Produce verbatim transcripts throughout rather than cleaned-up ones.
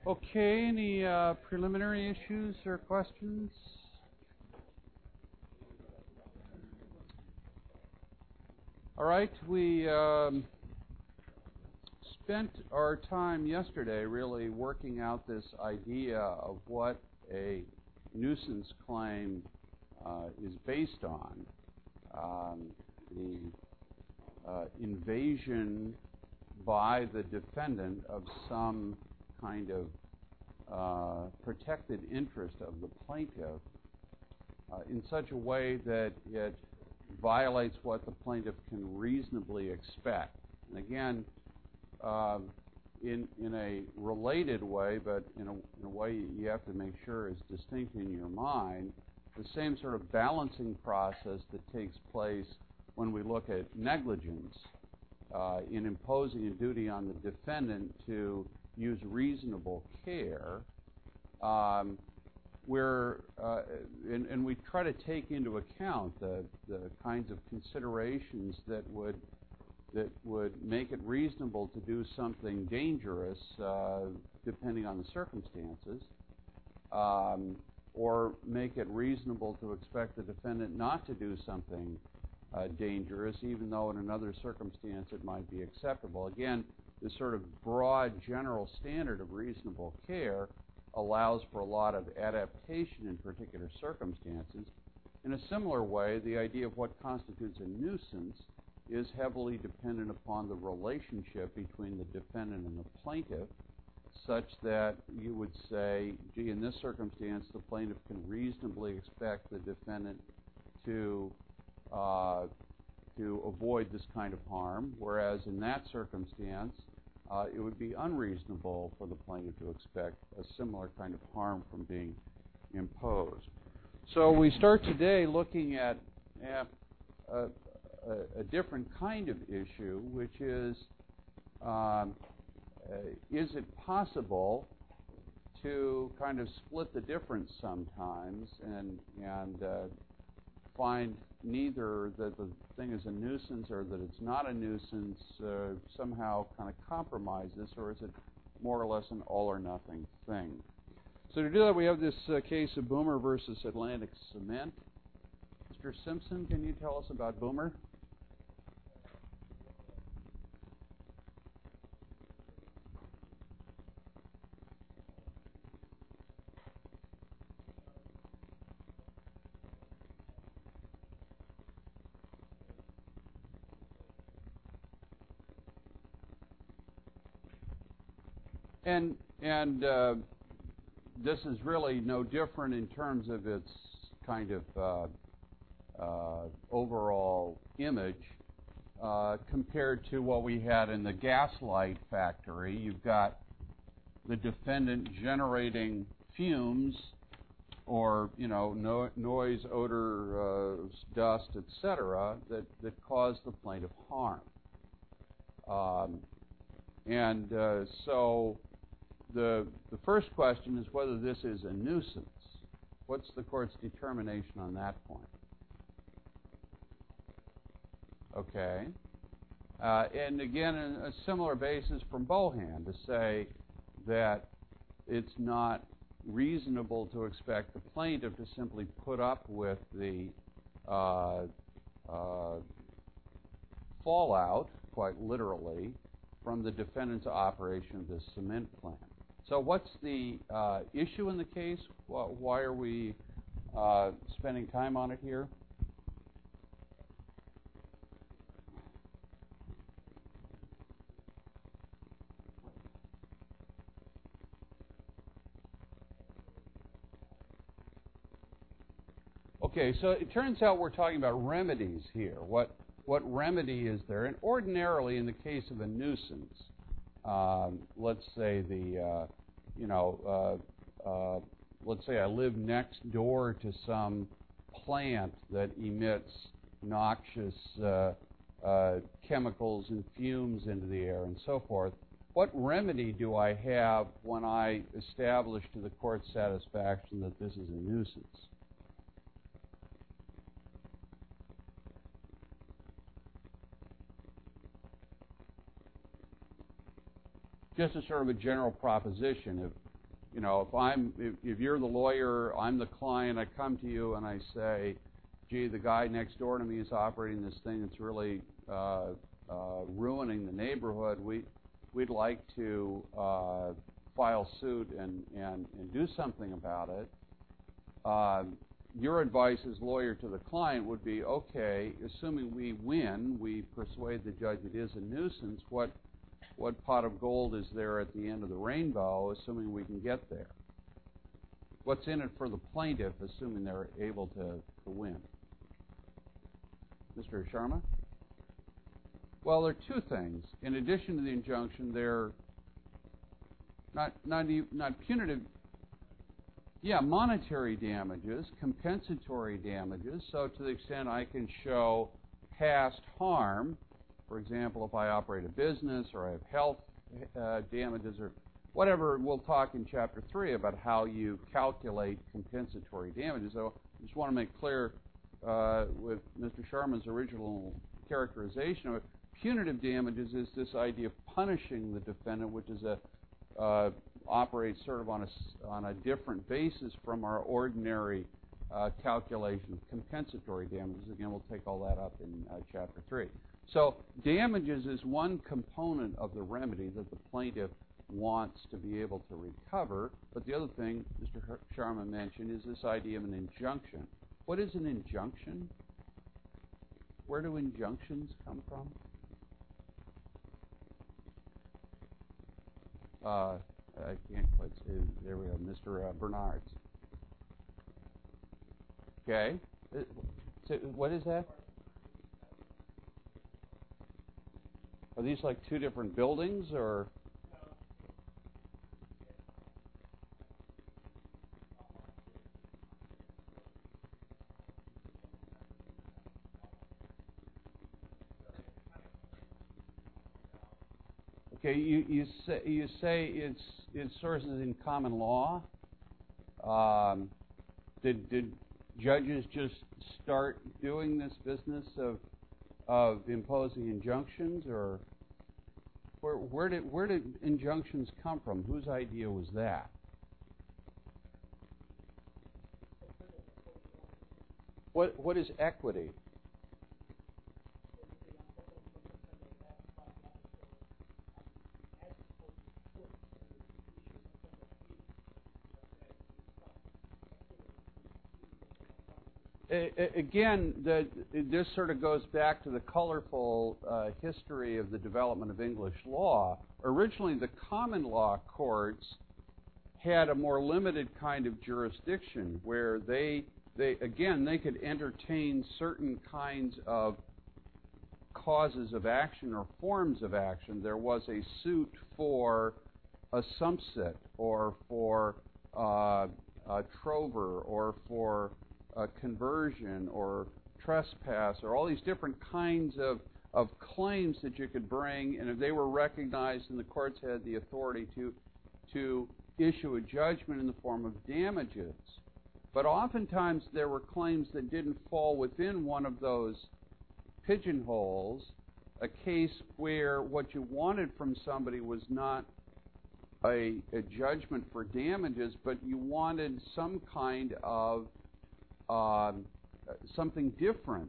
Okay, any uh, preliminary issues or questions? All right, we um, spent our time yesterday really working out this idea of what a nuisance claim uh, is based on. Um, the uh, invasion by the defendant of some kind of uh, protected interest of the plaintiff uh, in such a way that it violates what the plaintiff can reasonably expect. And again, uh, in in a related way, but in a, in a way you have to make sure is distinct in your mind, the same sort of balancing process that takes place when we look at negligence uh, in imposing a duty on the defendant to use reasonable care. Um, We're, uh, and, and we try to take into account the, the kinds of considerations that would that would make it reasonable to do something dangerous, uh, depending on the circumstances, um, or make it reasonable to expect the defendant not to do something uh, dangerous, even though in another circumstance it might be acceptable. Again, this sort of broad general standard of reasonable care allows for a lot of adaptation in particular circumstances. In a similar way, the idea of what constitutes a nuisance is heavily dependent upon the relationship between the defendant and the plaintiff, such that you would say, gee, in this circumstance, the plaintiff can reasonably expect the defendant to uh, to avoid this kind of harm, whereas in that circumstance, Uh, it would be unreasonable for the plaintiff to expect a similar kind of harm from being imposed. So we start today looking at, at a, a, a different kind of issue, which is, um, uh, is it possible to kind of split the difference sometimes and, and uh, find neither that the thing is a nuisance or that it's not a nuisance, uh, somehow kind of compromise this, or is it more or less an all or nothing thing? So to do that, we have this uh, case of Boomer versus Atlantic Cement. Mister Simpson, can you tell us about Boomer? And and uh, this is really no different in terms of its kind of uh, uh, overall image uh, compared to what we had in the Gaslight factory. You've got the defendant generating fumes or, you know, no, noise, odor, uh, dust, et cetera, that, that cause the plaintiff harm. Um, and uh, so The, the first question is whether this is a nuisance. What's the court's determination on that point? Okay. Uh, and again, a similar basis from Bohan to say that it's not reasonable to expect the plaintiff to simply put up with the uh, uh, fallout, quite literally, from the defendant's operation of the cement plant. So what's the uh, issue in the case? Why are we uh, spending time on it here? Okay, so it turns out we're talking about remedies here. What what remedy is there? And ordinarily, in the case of a nuisance, um, let's say the uh, you know, uh, uh, let's say I live next door to some plant that emits noxious uh, uh, chemicals and fumes into the air and so forth. What remedy do I have when I establish to the court's satisfaction that this is a nuisance? just as sort of a general proposition. If you know, if I'm, if, if you're the lawyer, I'm the client, I come to you and I say, gee, the guy next door to me is operating this thing that's really uh, uh, ruining the neighborhood. We, we'd like to uh, file suit and, and, and do something about it. Uh, your advice as lawyer to the client would be, okay, assuming we win, we persuade the judge it is a nuisance, what what pot of gold is there at the end of the rainbow, assuming we can get there? What's in it for the plaintiff, assuming they're able to, to win? Mister Sharma? Well, there are two things. In addition to the injunction, they're not, not, not punitive, yeah, monetary damages, compensatory damages. So to the extent I can show past harm, for example, if I operate a business or I have health uh, damages or whatever, we'll talk in Chapter three about how you calculate compensatory damages. So I just want to make clear uh, with Mister Sharma's original characterization of it, punitive damages is this idea of punishing the defendant, which is a uh, operates sort of on a, on a different basis from our ordinary uh, calculation of compensatory damages. Again, we'll take all that up in uh, Chapter three. So damages is one component of the remedy that the plaintiff wants to be able to recover, but the other thing Mister Sharma mentioned is this idea of an injunction. What is an injunction? Where do injunctions come from? Uh, I can't quite say. There we go, Mister Uh, Bernards. Okay. Uh, so what is that? Are these like two different buildings, or? Okay, you, you say you say it's it's sources in common law. Um, did did judges just start doing this business of of imposing injunctions, or where where did where did injunctions come from? Whose idea was that? What what is equity? Again, the, this sort of goes back to the colorful uh, history of the development of English law. Originally, the common law courts had a more limited kind of jurisdiction where they, they again, they could entertain certain kinds of causes of action or forms of action. There was a suit for a sumpsit or for uh, a trover or for a conversion or trespass or all these different kinds of, of claims that you could bring, and if they were recognized and the courts had the authority to, to issue a judgment in the form of damages. But oftentimes there were claims that didn't fall within one of those pigeonholes, a case where what you wanted from somebody was not a, a judgment for damages, but you wanted some kind of um, something different.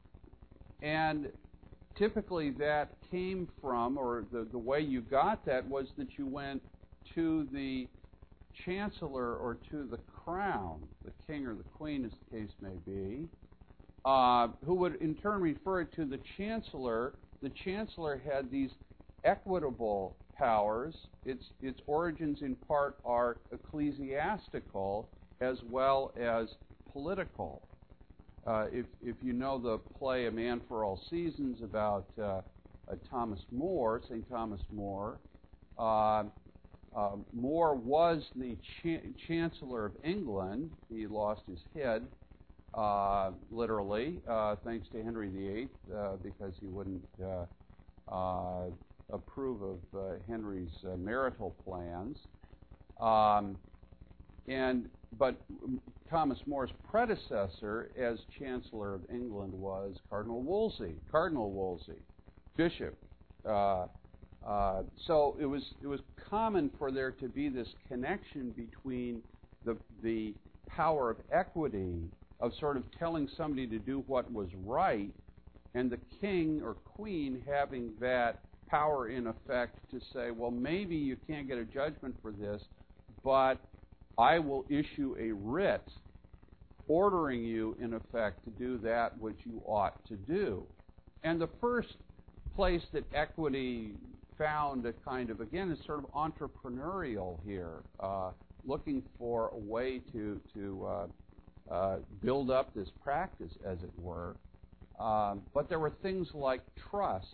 And typically that came from, or the, the way you got that was that you went to the chancellor or to the crown, the king or the queen as the case may be, uh, who would in turn refer it to the chancellor. The chancellor had these equitable powers. Its, its origins in part are ecclesiastical as well as political. Uh, if, if you know the play A Man for All Seasons about uh, uh, Thomas More, Saint Thomas More, uh, uh, More was the cha- Chancellor of England. He lost his head, uh, literally, uh, thanks to Henry the Eighth, uh, because he wouldn't uh, uh, approve of uh, Henry's uh, marital plans. Um, and but Thomas More's predecessor as Chancellor of England was Cardinal Wolsey, Cardinal Wolsey, Bishop, uh, Uh, so it was it was common for there to be this connection between the the power of equity, of sort of telling somebody to do what was right, and the king or queen having that power in effect to say, well, maybe you can't get a judgment for this, but I will issue a writ ordering you, in effect, to do that which you ought to do. And the first place that equity found a kind of, again, is sort of entrepreneurial here, uh, looking for a way to, to uh, uh, build up this practice, as it were. Um, but there were things like trusts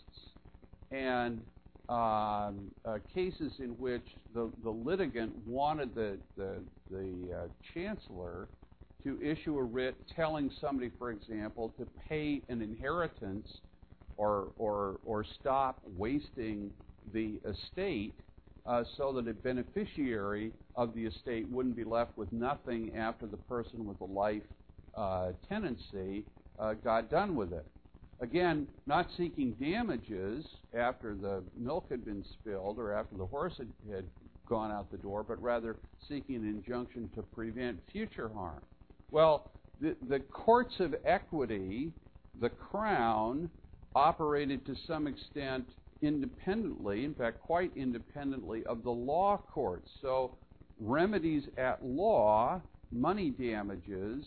and um, uh, cases in which the, the litigant wanted the, the, the uh, chancellor to issue a writ telling somebody, for example, to pay an inheritance or, or, or stop wasting the estate uh, so that a beneficiary of the estate wouldn't be left with nothing after the person with the life uh, tenancy uh, got done with it. Again, not seeking damages after the milk had been spilled or after the horse had, had gone out the door, but rather seeking an injunction to prevent future harm. Well, the, the courts of equity, the Crown, operated to some extent independently, in fact, quite independently of the law courts. So remedies at law, money damages,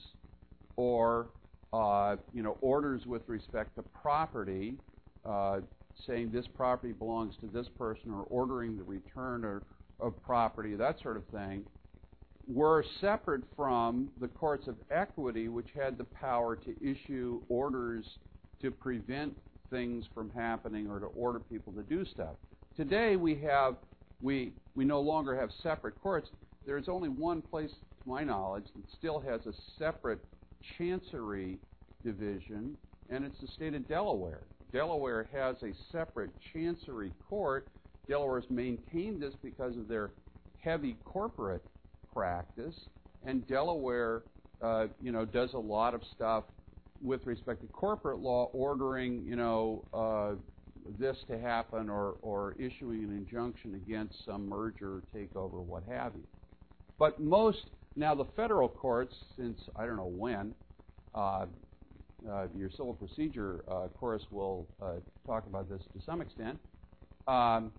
or uh, you know, orders with respect to property, uh, saying this property belongs to this person, or ordering the return or, of property, that sort of thing, were separate from the courts of equity, which had the power to issue orders to prevent things from happening or to order people to do stuff. Today we have we we no longer have separate courts. There's only one place, to my knowledge, that still has a separate chancery division, and it's the state of Delaware. Delaware has a separate chancery court. Delaware has maintained this because of their heavy corporate practice, and Delaware, uh, you know, does a lot of stuff with respect to corporate law, ordering, you know, uh, this to happen, or, or issuing an injunction against some merger, takeover, what have you. But most, now the federal courts, since I don't know when, uh, uh, your civil procedure uh, course will uh, talk about this to some extent. Um,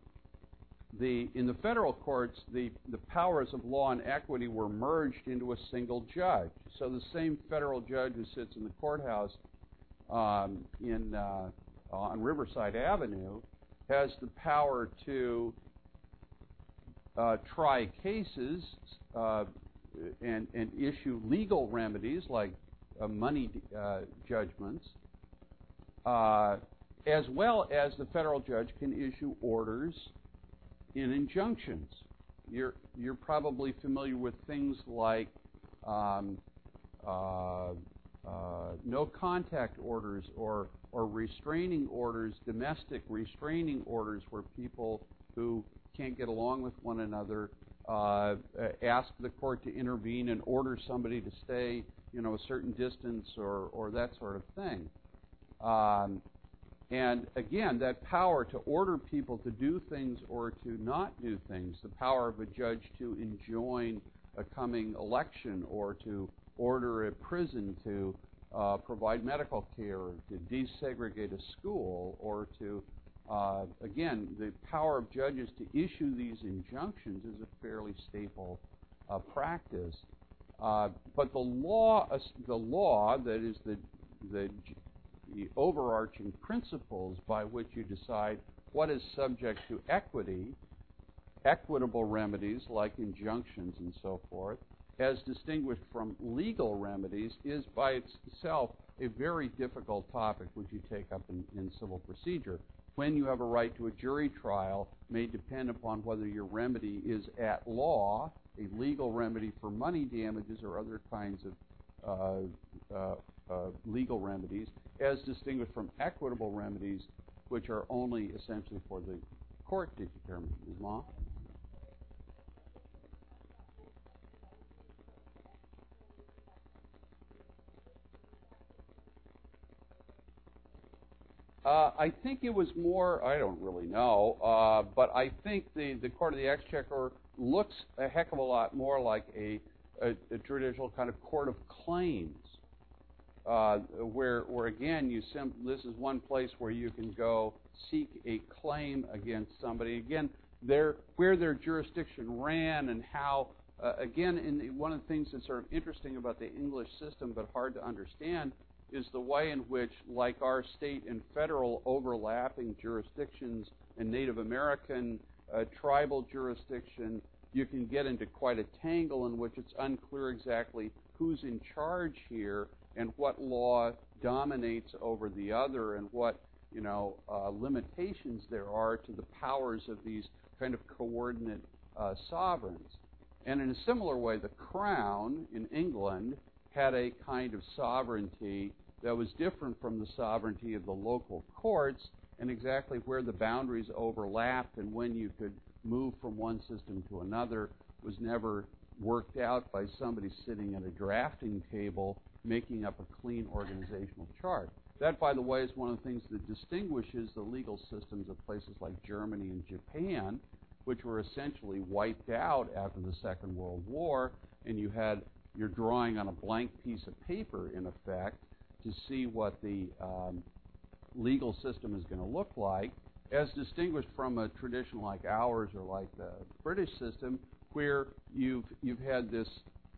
the, in the federal courts, the, the powers of law and equity were merged into a single judge. So the same federal judge who sits in the courthouse um, in uh, on Riverside Avenue has the power to uh, try cases uh, and, and issue legal remedies like uh, money uh, judgments, uh, as well as the federal judge can issue orders in injunctions. You're, you're probably familiar with things like um, uh, uh, no contact orders or, or restraining orders, domestic restraining orders, where people who can't get along with one another uh, ask the court to intervene and order somebody to stay, you know, a certain distance, or, or that sort of thing. Um, And again, that power to order people to do things or to not do things, the power of a judge to enjoin a coming election, or to order a prison to uh, provide medical care, or to desegregate a school, or to, uh, again, the power of judges to issue these injunctions is a fairly staple uh, practice. Uh, but the law, uh, the law that is the the the overarching principles by which you decide what is subject to equity, equitable remedies like injunctions and so forth, as distinguished from legal remedies, is by itself a very difficult topic which you take up in, in civil procedure. When you have a right to a jury trial may depend upon whether your remedy is at law, a legal remedy for money damages or other kinds of uh, uh, uh, legal remedies, as distinguished from equitable remedies, which are only essentially for the court to determine. Miz Ma? Uh, I think it was more, I don't really know, uh, but I think the, the Court of the Exchequer looks a heck of a lot more like a, a, a traditional kind of court of claims, uh, where, where again, you sim- this is one place where you can go seek a claim against somebody. Again, their, where their jurisdiction ran and how, uh, again, in the, one of the things that's sort of interesting about the English system but hard to understand is the way in which, like our state and federal overlapping jurisdictions and Native American uh, tribal jurisdiction, you can get into quite a tangle in which it's unclear exactly who's in charge here and what law dominates over the other and what, you know, uh, limitations there are to the powers of these kind of coordinate uh, sovereigns. And in a similar way, the Crown in England had a kind of sovereignty that was different from the sovereignty of the local courts, and exactly where the boundaries overlapped and when you could move from one system to another was never worked out by somebody sitting at a drafting table making up a clean organizational chart. That, by the way, is one of the things that distinguishes the legal systems of places like Germany and Japan, which were essentially wiped out after the Second World War, and you had you're drawing on a blank piece of paper, in effect, to see what the um, legal system is going to look like, as distinguished from a tradition like ours or like the British system, where you've you've had this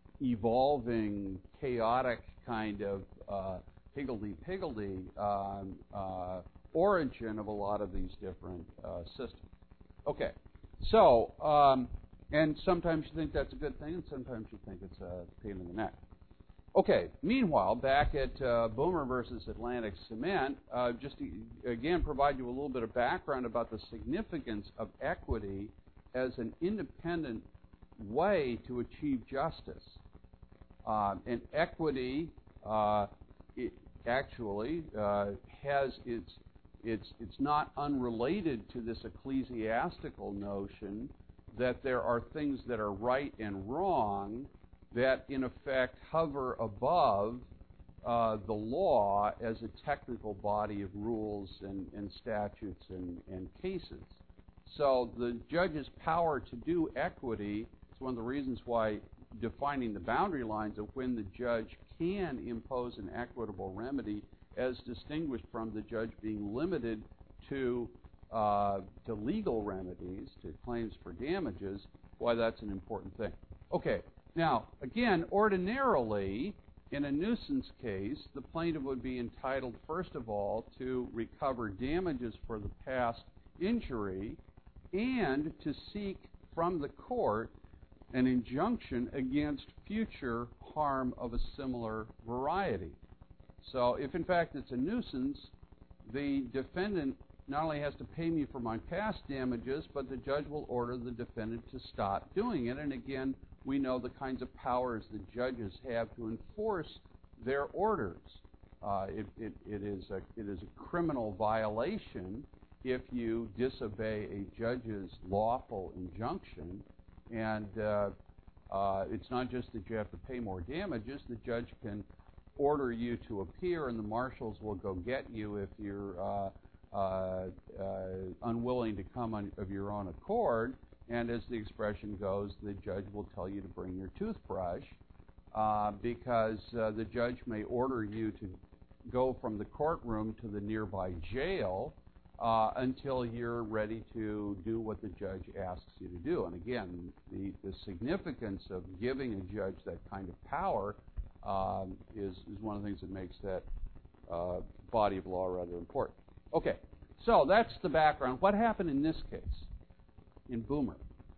evolving, chaotic kind of uh, higgledy-piggledy um, uh, origin of a lot of these different uh, systems. Okay, so, um, and sometimes you think that's a good thing, and sometimes you think it's a pain in the neck. Okay, meanwhile, back at uh, Boomer versus Atlantic Cement, uh, just to, again, provide you a little bit of background about the significance of equity as an independent way to achieve justice. Uh, and equity uh, it actually uh, has its, its, it's not unrelated to this ecclesiastical notion that there are things that are right and wrong that, in effect, hover above uh, the law as a technical body of rules and, and statutes and, and cases. So the judge's power to do equity is one of the reasons why defining the boundary lines of when the judge can impose an equitable remedy, as distinguished from the judge being limited to uh, to legal remedies, to claims for damages, why that's an important thing. Okay. Now, again, ordinarily, in a nuisance case, the plaintiff would be entitled, first of all, to recover damages for the past injury and to seek from the court an injunction against future harm of a similar variety. So if, in fact, it's a nuisance, the defendant not only has to pay me for my past damages, but the judge will order the defendant to stop doing it. And again, we know the kinds of powers the judges have to enforce their orders. Uh, it, it, it, is a, it is a criminal violation if you disobey a judge's lawful injunction. And uh, uh, it's not just that you have to pay more damages. The judge can order you to appear, and the marshals will go get you if you're uh, uh, uh, unwilling to come on, of your own accord. And as the expression goes, the judge will tell you to bring your toothbrush uh, because uh, the judge may order you to go from the courtroom to the nearby jail uh, until you're ready to do what the judge asks you to do. And again, the, the significance of giving a judge that kind of power um, is, is one of the things that makes that uh, body of law rather important. Okay, so that's the background. What happened in this case? In Boomer,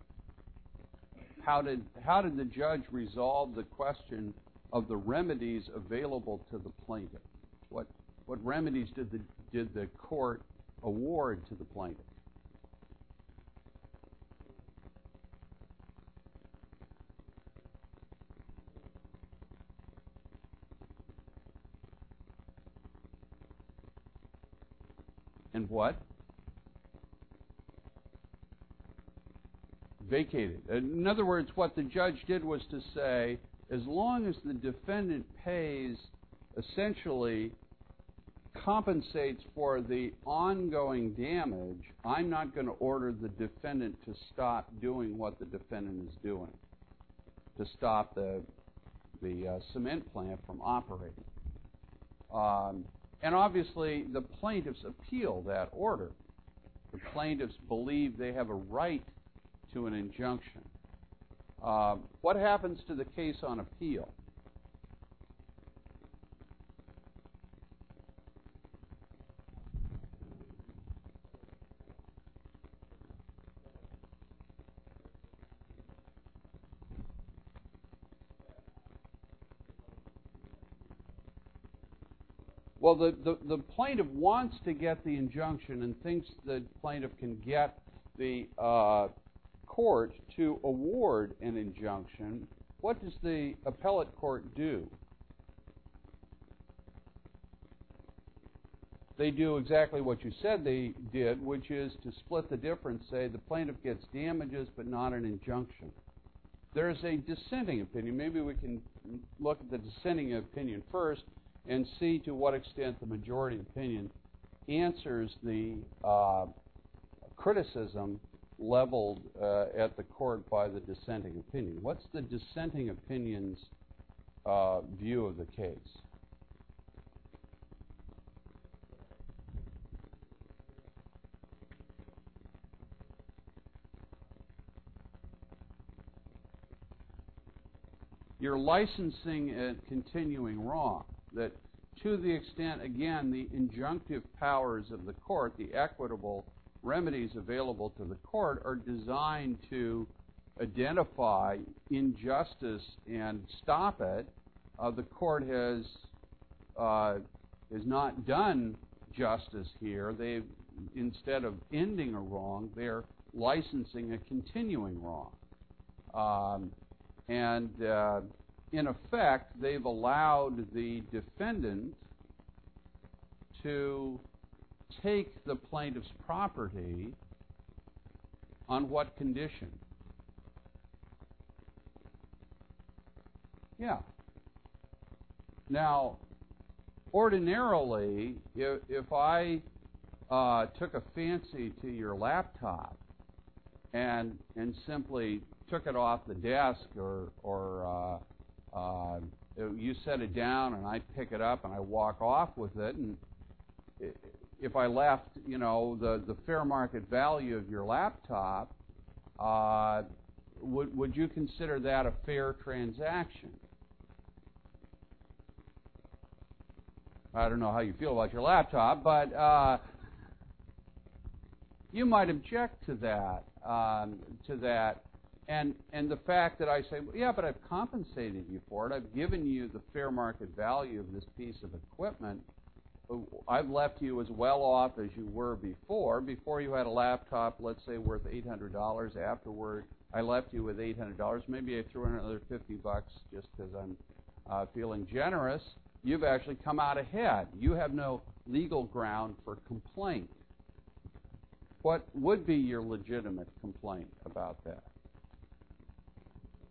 how did how did the judge resolve the question of the remedies available to the plaintiff? What what remedies did the did the court award to the plaintiff? And what? Vacated. In other words, what the judge did was to say, as long as the defendant pays essentially compensates for the ongoing damage, I'm not going to order the defendant to stop doing what the defendant is doing, to stop the the uh, cement plant from operating. Um, and obviously, the plaintiffs appeal that order. The plaintiffs believe they have a right to an injunction. Uh, what happens to the case on appeal? Well, the, the, the plaintiff wants to get the injunction and thinks the plaintiff can get the uh, court to award an injunction. What does the appellate court do? They do exactly what you said they did, which is to split the difference, say the plaintiff gets damages but not an injunction. There's a dissenting opinion. Maybe we can look at the dissenting opinion first and see to what extent the majority opinion answers the uh, criticism leveled uh, at the court by the dissenting opinion. What's the dissenting opinion's uh, view of the case? You're licensing and continuing wrong. That to the extent, again, the injunctive powers of the court, the equitable remedies available to the court, are designed to identify injustice and stop it. Uh, the court has uh, has not done justice here. They've, instead of ending a wrong, they're licensing a continuing wrong. Um, and uh, in effect, they've allowed the defendant to take the plaintiff's property on what condition? Yeah. Now, ordinarily, if, if I uh, took a fancy to your laptop and and simply took it off the desk, or or uh, uh, you set it down and I pick it up and I walk off with it, and if I left, you know, the, the fair market value of your laptop, uh, would would you consider that a fair transaction? I don't know how you feel about your laptop, but uh, you might object to that, um, to that, and and the fact that I say, well, yeah, but I've compensated you for it. I've given you the fair market value of this piece of equipment. I've left you as well off as you were before. Before you had a laptop, let's say, worth eight hundred dollars. Afterward, I left you with eight hundred dollars. Maybe I threw in another fifty bucks just because I'm uh, feeling generous. You've actually come out ahead. You have no legal ground for complaint. What would be your legitimate complaint about that?